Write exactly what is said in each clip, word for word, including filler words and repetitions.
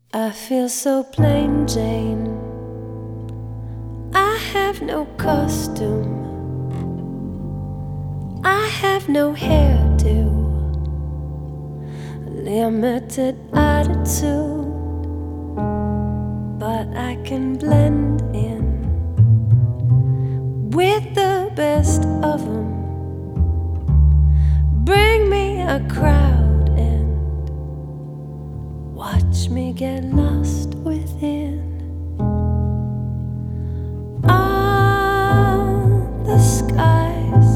I feel so plain Jane. I have no costume. I have no hairdo. Limited attitude, but I can blend in with the best of them. Bring me a crowd and watch me get lost within. All the skies,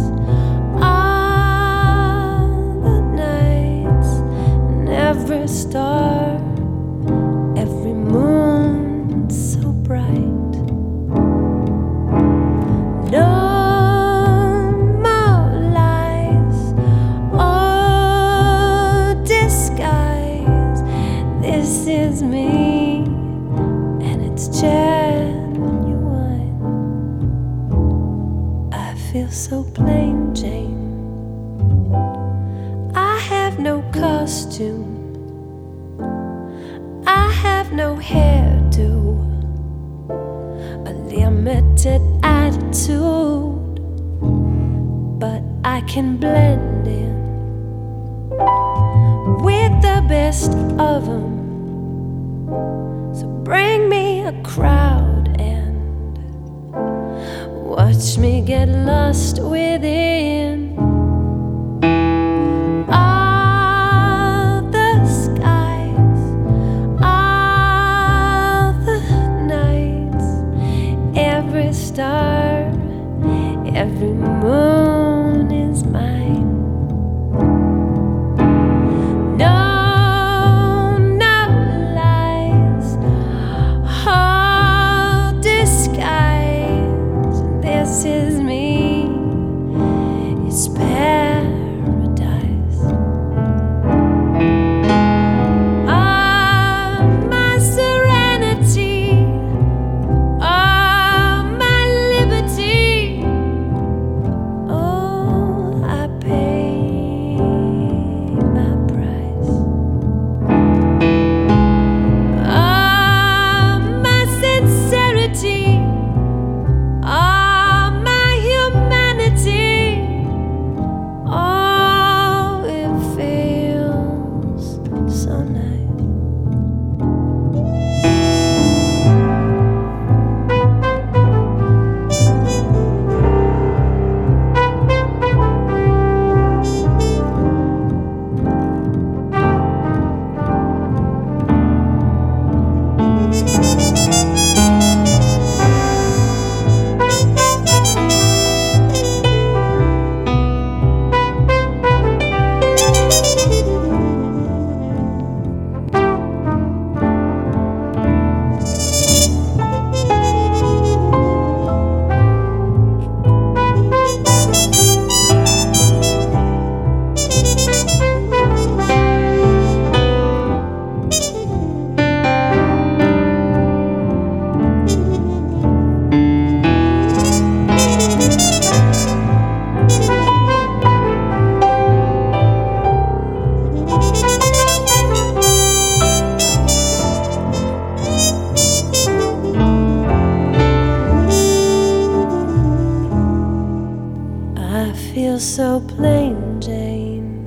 all the nights, and every star, every moon so bright. No more lies or disguise. This is me, and it's genuine. I feel so plain Jane. I have no costume. I have no hairdo. A limited attitude, but I can blend in with the best of them. So bring me a crowd and watch me get lost within. All the skies, all the nights, every star, every moon is mine. No, no lies, all disguise. This is me, it's paradise. All my serenity, all my liberty, oh, I pay my price. All my sincerity, all my humanity, oh, it feels so nice. I feel so plain Jane.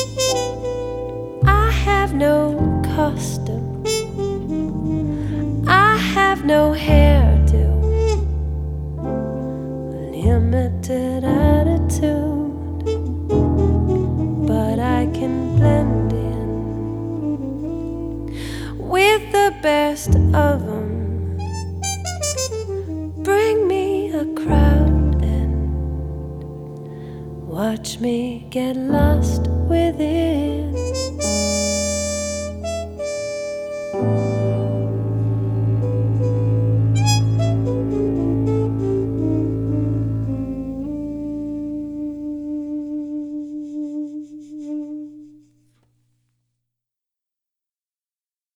I have no costume. I have no hairdo. Limited attitude, but I can blend in with the best of them. Bring me a crowd and watch me get lost within.